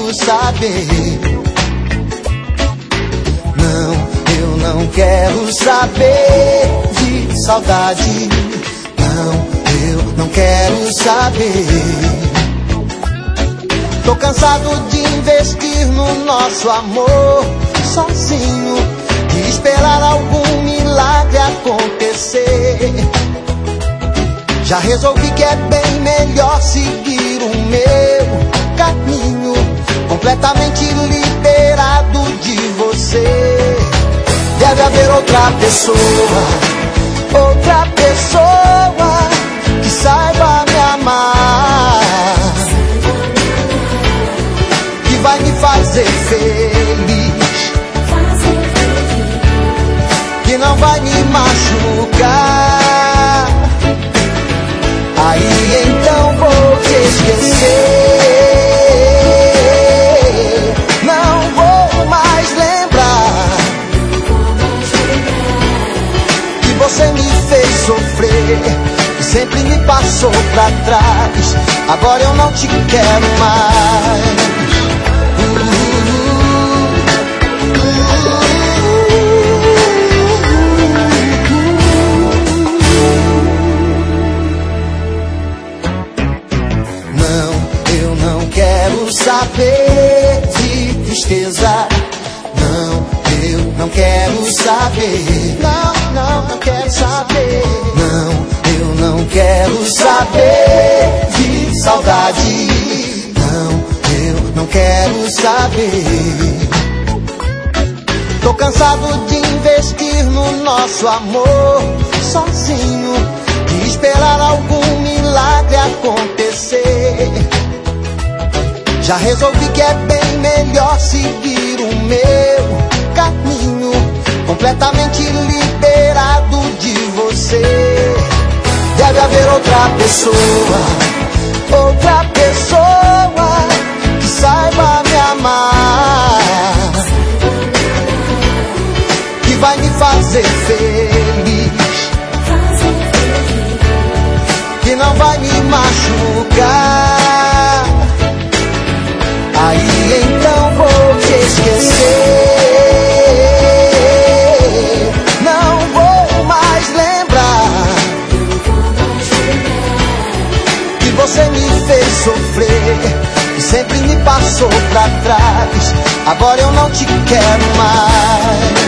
quero saber. Não, eu não quero saber de saudade. Não, eu não quero saber. Tô cansado de investir no nosso amor sozinho, de esperar algum milagre acontecer. Já resolvi que é bem melhor seguir o meu caminho, completamente liberado de você. Deve haver outra pessoa que saiba me amar, que vai me fazer feliz, que não vai me machucar. Aí então vou te esquecer, não vou mais lembrar que você me fez sofrer e sempre me passou pra trás. Agora eu não te quero mais. Saber de tristeza. Não, eu não quero saber. Não quero saber. Não, eu não quero saber de saudade. Não, eu não quero saber. Tô cansado de investir no nosso amor sozinho, de esperar algum milagre acontecer. Já resolvi que é bem melhor seguir o meu caminho, completamente liberado de você. Deve haver outra pessoa que saiba me amar, que vai me fazer feliz, que não vai me machucar. Aí então vou te esquecer, não vou mais lembrar que você me fez sofrer e sempre me passou pra trás. Agora eu não te quero mais.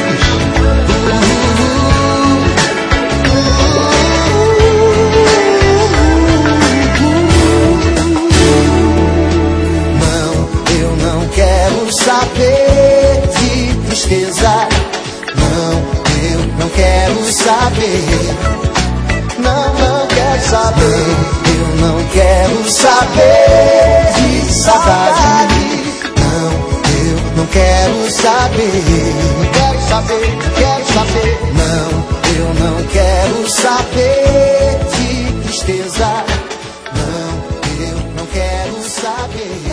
Saber de tristeza. Não, eu não quero saber. Não quero saber. Eu não quero saber de saudade. Não, eu não quero saber. Quero saber. Não, eu não quero saber de tristeza. Não, eu não quero saber.